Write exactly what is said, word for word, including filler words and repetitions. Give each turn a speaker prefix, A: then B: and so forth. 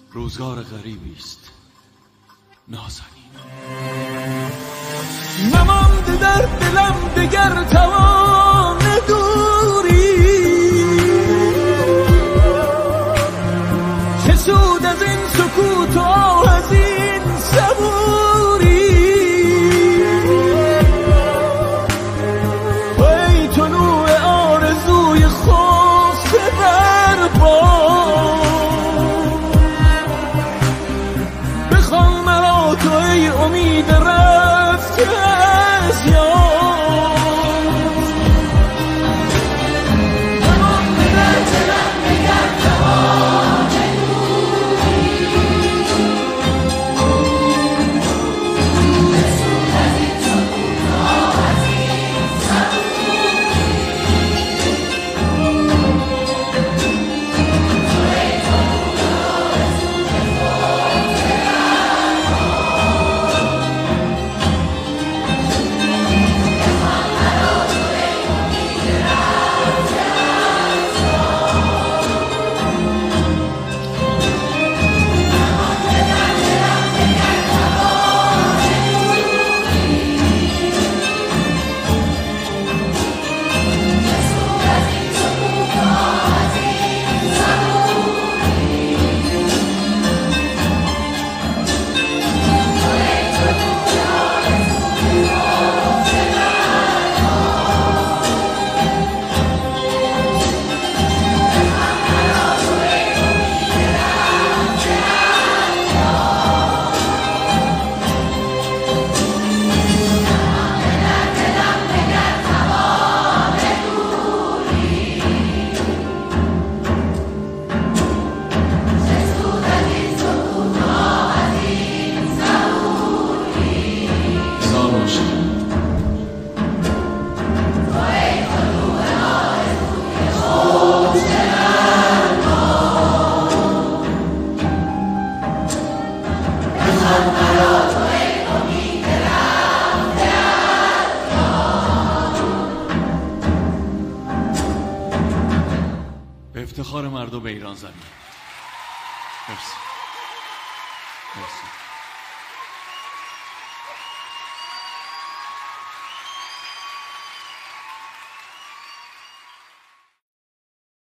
A: روزگار غریبی است نازنین.
B: نمانده در دلم دگر توان دوری، چه سود از این سکوت و از این صبوری. ای طلوع آرزوی خفته بر بام، بخوان مرا تو ای امید رفته از یاد.
A: به افتخار مردم ایران زمین. مرسی. مرسی.